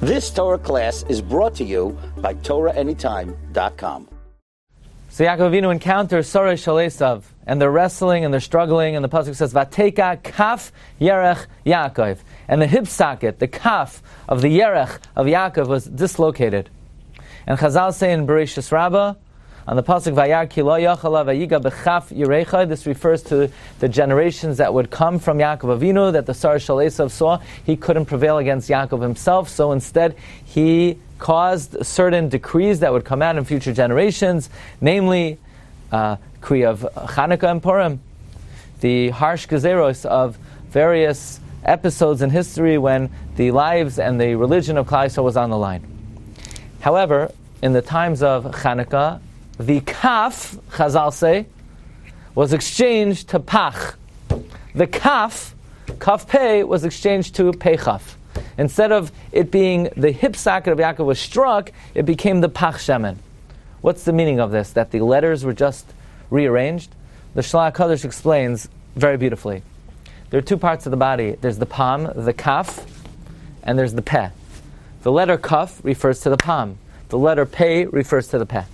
This Torah class is brought to you by TorahAnytime.com. So Yaakov Avinu encounters Sarah Shalesav, and they're wrestling and they're struggling, and the pasuk says, "Vateka kaf Yerech Yaakov," and the hip socket, the kaf of the Yerech of Yaakov, was dislocated. And Chazal say in Bereshis Rabbah, on the pasuk Vayar ki lo yachala vayiga bechaf Yerecha, this refers to the generations that would come from Yaakov Avinu that the Sarah Shalesav saw. He couldn't prevail against Yaakov himself, so instead he caused certain decrees that would come out in future generations, namely decree of Chanukah and Purim, the harsh gezeros of various episodes in history when the lives and the religion of Klal Yisrael was on the line. However, in the times of Chanukah, the kaf, Chazal say, was exchanged to pach. The kaf pei, was exchanged to pechaf. Instead of it being the hip socket of Yaakov was struck, it became the pach shemen. What's the meaning of this? That the letters were just rearranged? The Shlach HaKadosh explains very beautifully. There are two parts of the body. There's the palm, the kaf, and there's the peh. The letter kaf refers to the palm. The letter pei refers to the peh.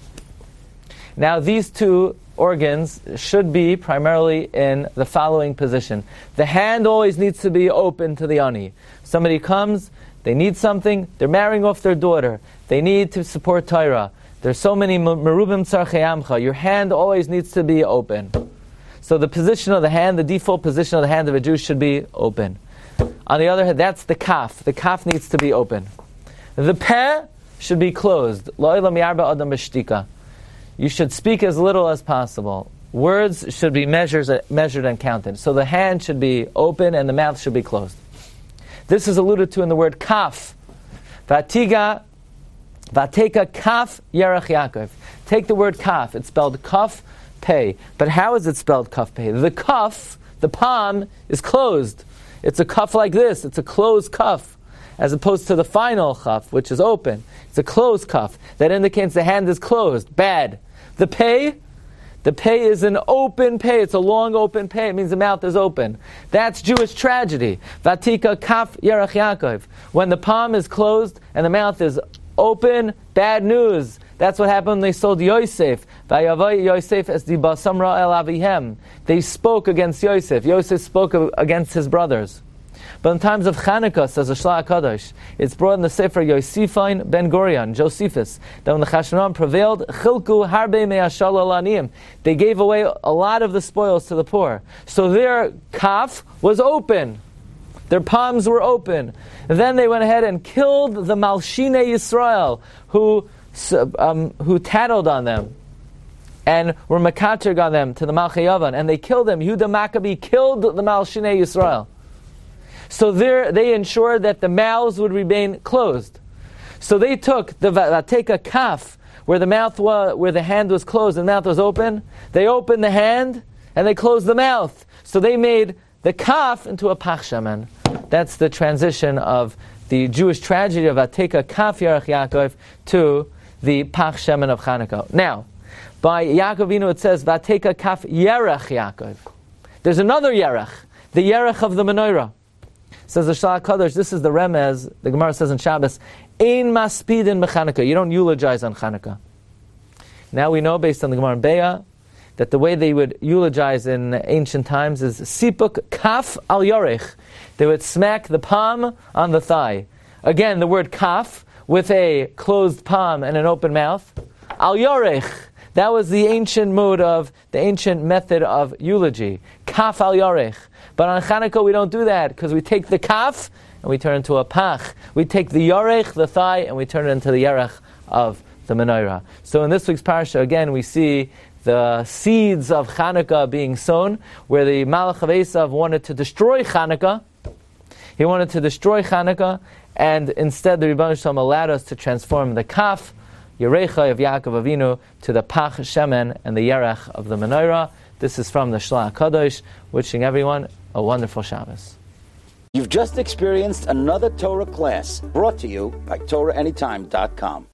Now these two organs should be primarily in the following position. The hand always needs to be open to the ani. Somebody comes, they need something, they're marrying off their daughter, they need to support Torah. There's so many merubim tzarchei amcha. Your hand always needs to be open. So the position of the hand, the default position of the hand of a Jew should be open. On the other hand, that's the kaf. The kaf needs to be open. The peh should be closed. Lo ilam yarba adam b'shtika. You should speak as little as possible. Words should be measured and counted. So the hand should be open and the mouth should be closed. This is alluded to in the word kaf. Vateka kaf Yerech Yaakov. Take the word kaf. It's spelled kaf pei. But how is it spelled kaf pei? The kaf, the palm, is closed. It's a kaf like this. It's a closed kaf, as opposed to the final kaf, which is open. It's a closed kaf. That indicates the hand is closed. Bad. The pei is an open pei. It's a long open pei. It means the mouth is open. That's Jewish tragedy. Vatika kaf Yerech Yaakov. When the palm is closed and the mouth is open, bad news. That's what happened when they sold Yosef. Vayavai Yosef es di basamra el avihem. They spoke against Yosef. Yosef spoke against his brothers. But in times of Chanukah, says the Shlach HaKadosh, it's brought in the Sefer Yosifin Ben Gurion, Josephus, that when the Chashmonaim prevailed, Chilku harbe me'ashal alanim, they gave away a lot of the spoils to the poor. So their kaf was open. Their palms were open. And then they went ahead and killed the Malshinei Yisrael, who tattled on them and were makatrig on them to the Malchei Yavan, and they killed them. Yehuda Maccabi killed the Malshinei Yisrael. So they ensured that the mouths would remain closed. So they took the vateka kaf, where the hand was closed and the mouth was open. They opened the hand and they closed the mouth. So they made the kaf into a pach shemen. That's the transition of the Jewish tragedy of vateka kaf Yerech Yaakov to the pach shemen of Chanukah. Now, by Yaakov Avinu it says vateka kaf Yerech Yaakov. There's another Yerech, the Yerech of the menorah. Says the Shlach HaKadosh, this is the remez, the Gemara says in Shabbos, Ein maspidin b'Chanukah. You don't eulogize on Chanukah. Now we know, based on the Gemara in Be'ah, that the way they would eulogize in ancient times is sipuk kaf al yorech. They would smack the palm on the thigh. Again, the word kaf, with a closed palm and an open mouth. Al yorech. That was the ancient method of eulogy. Kaf al yorech. But on Chanukah we don't do that, because we take the kaf and we turn it into a pach. We take the yorech, the thigh, and we turn it into the yerech of the menorah. So in this week's parsha, again, we see the seeds of Chanukah being sown, where the Malach of Esav wanted to destroy Chanukah. He wanted to destroy Chanukah, and instead the Rebbeinu Shalom allowed us to transform the kaf, Yerecha of Yaakov Avinu, to the pach shemen and the yerech of the menorah. This is from the Shlach HaKadosh, wishing everyone a wonderful Shabbos. You've just experienced another Torah class brought to you by TorahAnytime.com.